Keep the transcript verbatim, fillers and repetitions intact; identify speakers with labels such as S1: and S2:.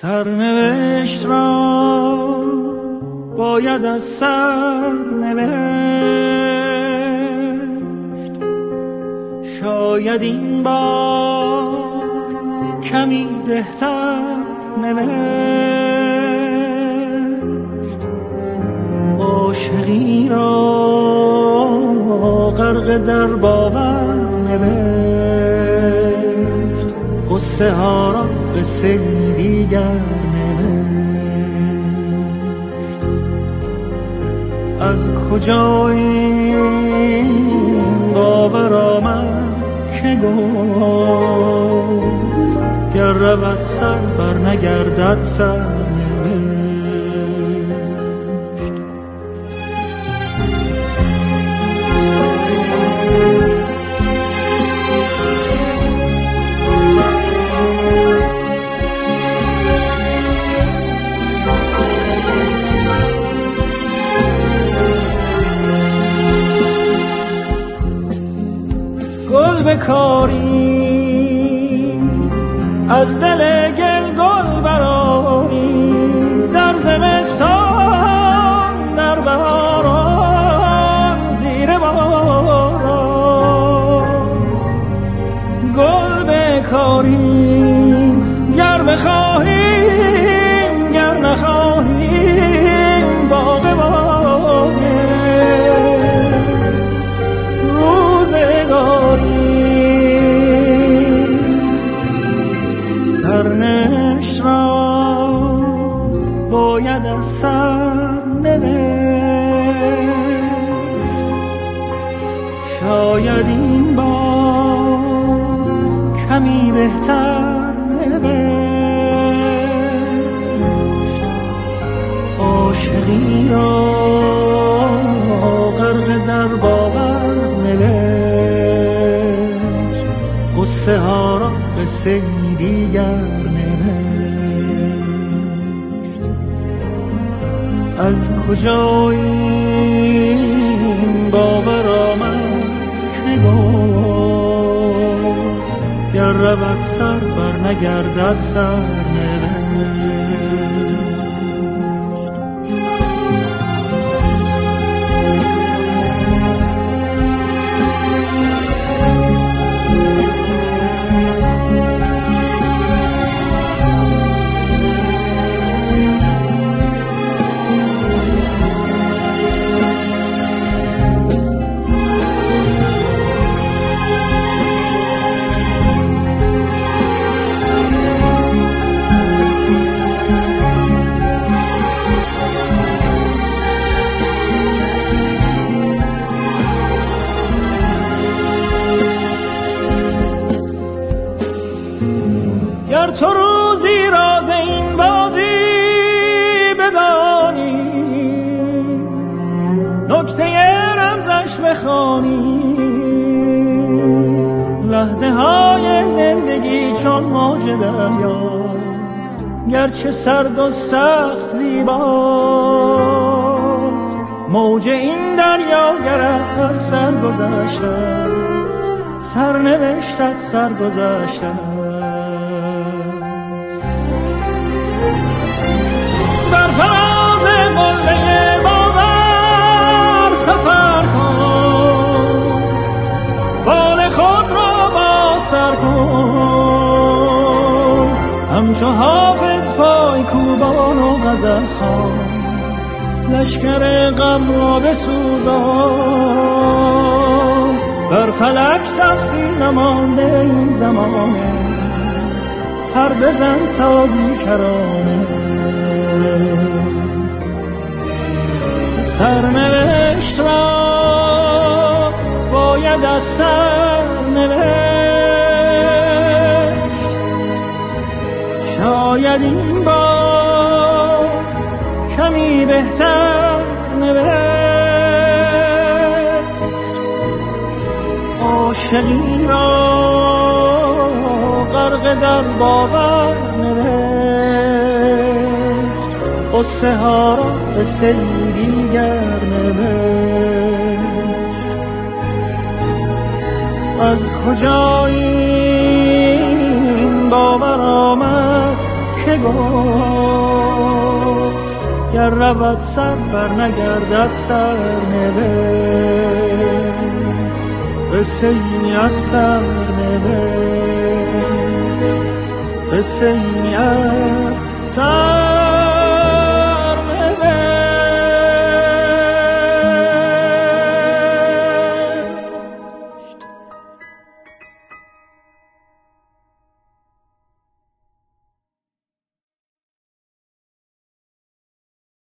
S1: سرنوشت را باید از سر نوشت، شاید این بار کمی بهتر نوشت. عاشقی را غرق در باور نوشت، قصه ها را قصه دیگر نوشت. از کجا این باور آمد که گفت گر رود سر بر نگردد سر نوشت. گل بکاری از دل گل گل براری، در زمستان در بهاران زیر باران. گل بکاری گر بخواهیم گر نخواهیم باغ باغه روزگاری. سرنوشت را باید از سر نوشت، شاید این بار کمی بهتر نوشت. عاشقی را غرق در باور نوشت، قصه ها را قصه دیگر نوشت. از کجا این باور آمد که گفت گر رود سر بر نگردد سر نوشت. گر تو روزی راز این بازی بدانی، نکته رمزش بخوانی، لحظه های زندگی چون موج دریاست، گرچه سرد و سخت زیباست. موج این دریا گرت از سر گذشته، سرنوشتت سر گذشته. بر فراز قله باور سفر کن، بال خود را بازتر کن، همچو حافظ پای کوبان و غزل خوان، لشکر غم را بسوزان. بر فلک سقفی نمانده این زمانه، پر بزن تا بیکرانه. سرنوشت را باید از سر نوشت، شاید این بار کمی بهتر نوشت. عاشقی را غرق در باور نوشت، قصه ها را قصه دیگر نوشت. از کجا این باور آمد که نگفت گر رود سر بر نگردد سر نوشت قصه ای از سر نوشت قصه ای از سر